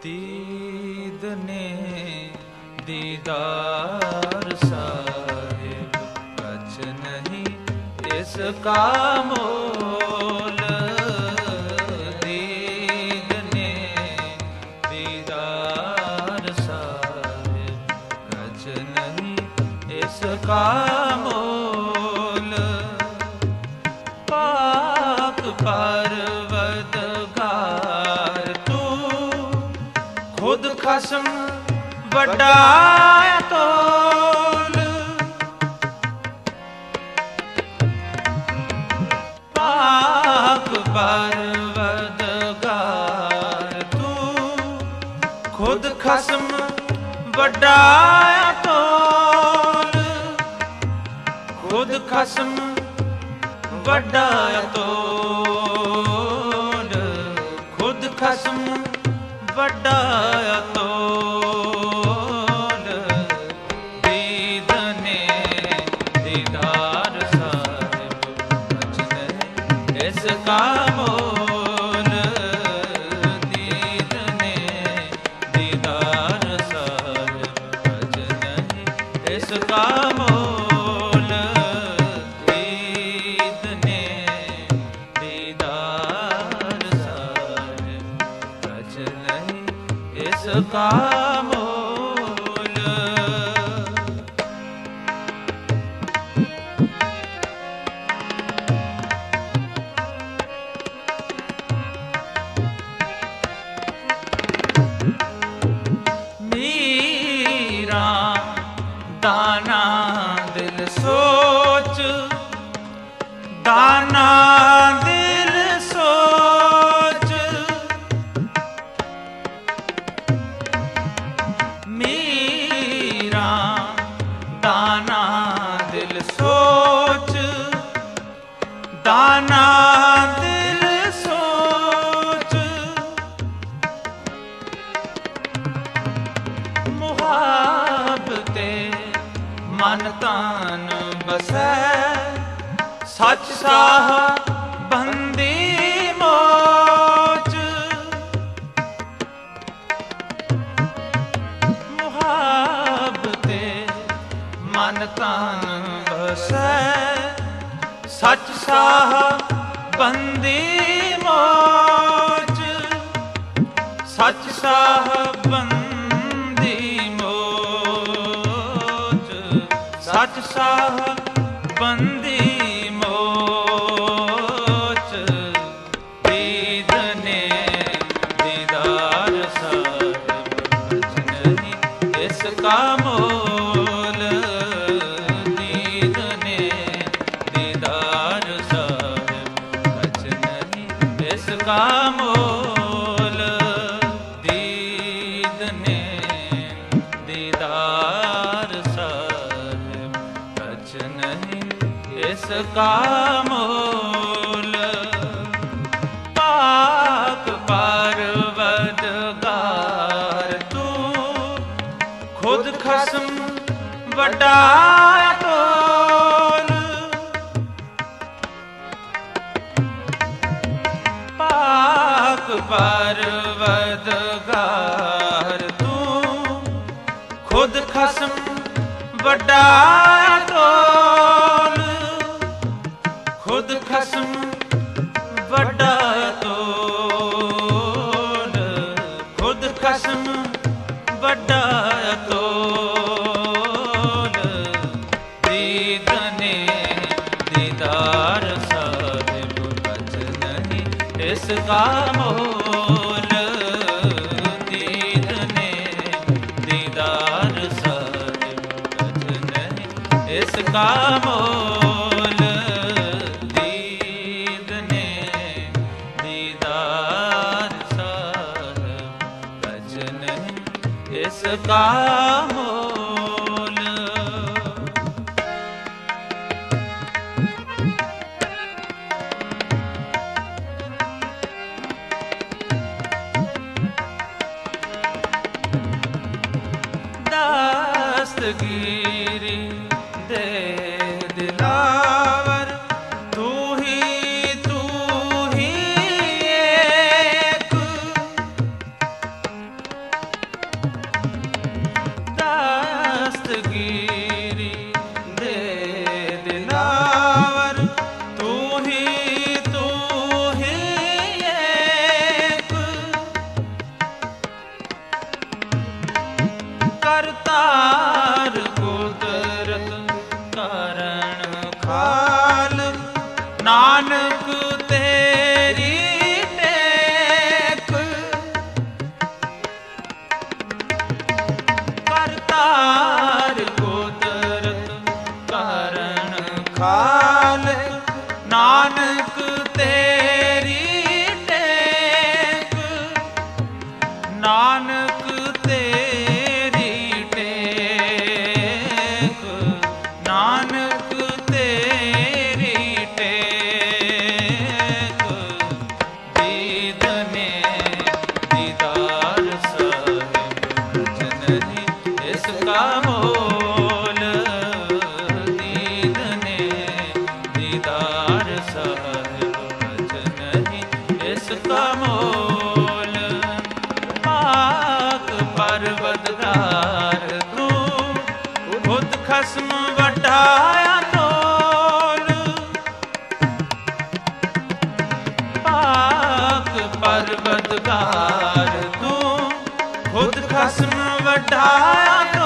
ਦੀਦ ਨੇ ਦੀਦਾਰ ਸਾਹਿਬ, ਕਛ ਨਹੀਂ ਇਸ ਕਾ ਮੋਲ। ਦੀਦ ਨੇ ਦੀਦਾਰ ਸਾਹਿਬ, ਕਛ ਨਹੀਂ ਇਸ ਕਾ ਮੋਲ। ਪਾਕ ਪਰਵਤਗਾਰ ਤੂੰ, ਖੁਦ ਖਸਮ ਵੱਡਾ ਤੋਲ। ਪਾਕ ਪਰਵਤਗਾਰ ਤੂੰ, ਖੁਦ ਖਸਮ ਵੱਡਾ ਤੋਲ। ਖੁਦ ਖਸਮ ਵੱਡਾ ਤੋਲ, ਖੁਦ ਖਸਮ ਵੱਡਾ ਤੋਲ। ਦੀਦ ਨੇ ਦੀਦਾਰ ਸਾਹਿਬ, ਕਛ ਨਹੀਂ ਇਸ ਕਾ ਮੋਲ। ਦੀਦ ਨੇ ਦੀਦਾਰ ਸਾਹਿਬ, ਕਛ ਨਹੀਂ ਇਸ ਕਾ ਮੋਲ। ਦੀਦ ਨੇ ਦੀਦਾਰ ਸਾਹਿਬ, ਕਛ ਨਹੀਂ ਇਸ ਕਾ ਮੋਲ। ਮੀਰਾ ਦਾਨਾ ਦਿਲ ਸੋਚ, ਦਾਨਾ ਦਿਲ ਸੋਚ। ਮੀਰਾ ਦਾਨਾ ਦਿਲ ਸੋਚ, ਦਾਨਾ ਦਿਲ ਸੋਚ। ਮੁਹਾਬਤੇ ਮਨ ਤਨ ਬਸੈ, ਸੱਚ ਸਾਹ ਬੰਦੀ ਮੋਚ। ਮੁਹਾਬਤੇ ਮਨ ਤਨ ਬਸੈ, ਸੱਚ ਸਾਹ ਬੰਦੀ ਮੋਚ। ਸੱਚ ਸਾਹ ਬੰਦੀ ਮੋਚ, ਸੱਚ ਸਾਹ ਬੰਦੀ ਮੋਚ। ਦੀਦ ਨੇ ਦੀਦਾਰ ਸਾਹਿਬ, ਕਛ ਨਹੀਂ ਇਸ ਕਾ ਮੋਲ। ਦੀਦ ਨੇ ਦੀਦਾਰ ਸਾਹਿਬ, ਕਛ ਨਹੀਂ ਇਸ ਕਾ ਮੋਲ। ਦੀਦ ਨੇ ਦੀਦਾਰ ਸਾਹਿਬ, ਕਛ ਨਹੀਂ ਇਸ ਕਾ ਮੋਲ। ਪਾਕ ਪਰਵਤਗਾਰ ਤੂੰ, ਖੁਦ ਖਸਮ ਵੱਡਾ ਤੋਲ। ਪਾਕ ਪਰਵਤਗਾਰ ਤੂੰ, ਖੁਦ ਖਸਮ ਵੱਡਾ ਤੋਲ। ਖੁਦ ਖਸਮ ਵੱਡਾ ਤੋਲ, ਖੁਦ ਖਸਮ ਵੱਡਾ ਤੋਲ। ਦੀਦ ਨੇ ਦੀਦਾਰ ਸਾਹਿਬ, ਕਛ ਨਹੀਂ ਇਸ ਕਾ ਮੋਲ। ਦੀਦ ਨੇ ਦੀਦਾਰ ਸਾਹਿਬ, ਕਛ ਨਹੀਂ ਇਸ ਕਾ ਮੋਲ। ਦੀਦ ਨੇ ਦੀਦਾਰ ਸਾਹਿਬ, ਕਛ ਨਹੀਂ ਇਸ ਕਾ ਮੋਲ। ਦਸਤਗੀਰੀ ਦੇ ਦਿਲਾਵਰ, ਤੂੰ ਹੀ ਏਕ। ਕਮੋਲ। ਪਾਕ ਪਰਵਤਗਾਰ ਤੂੰ, ਖੁਦ ਖਸਮ ਵਟਾਇਆ ਤੋਲ। ਪਾਕ ਪਰਵਤਗਾਰ ਤੂੰ, ਖੁਦ ਖਸਮ ਵਟਾਇਆ ਤੋਲ।